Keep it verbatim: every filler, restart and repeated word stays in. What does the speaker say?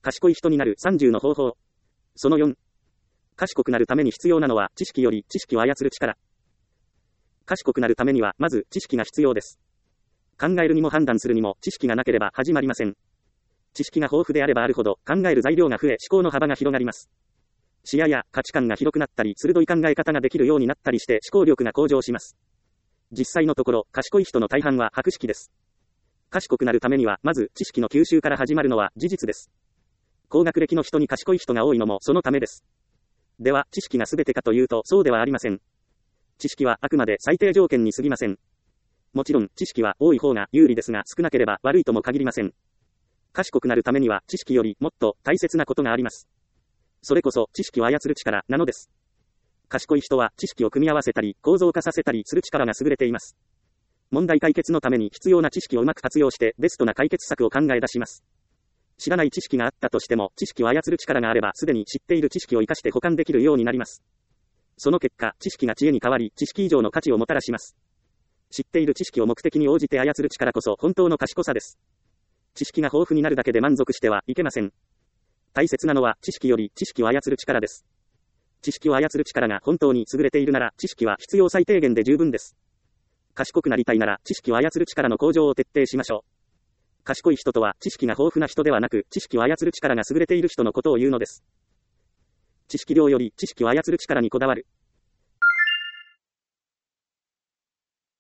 賢い人になるさんじゅうの方法。そのよん。賢くなるために必要なのは知識より知識を操る力。賢くなるためにはまず知識が必要です。考えるにも判断するにも知識がなければ始まりません。知識が豊富であればあるほど考える材料が増え思考の幅が広がります。視野や価値観が広くなったり鋭い考え方ができるようになったりして思考力が向上します。実際のところ賢い人の大半は博識です。賢くなるためにはまず知識の吸収から始まるのは事実です。高学歴の人に賢い人が多いのもそのためです。では知識が全てかというとそうではありません。知識はあくまで最低条件に過ぎません。もちろん知識は多い方が有利ですが少なければ悪いとも限りません。賢くなるためには知識よりもっと大切なことがあります。それこそ知識を操る力なのです。賢い人は知識を組み合わせたり構造化させたりする力が優れています。問題解決のために必要な知識をうまく活用してベストな解決策を考え出します。知らない知識があったとしても知識を操る力があればすでに知っている知識を生かして補完できるようになります。その結果知識が知恵に変わり知識以上の価値をもたらします。知っている知識を目的に応じて操る力こそ本当の賢さです。知識が豊富になるだけで満足してはいけません。大切なのは知識より知識を操る力です。知識を操る力が本当に優れているなら知識は必要最低限で十分です。賢くなりたいなら知識を操る力の向上を徹底しましょう。賢い人とは知識が豊富な人ではなく知識を操る力が優れている人のことを言うのです。知識量より知識を操る力にこだわる。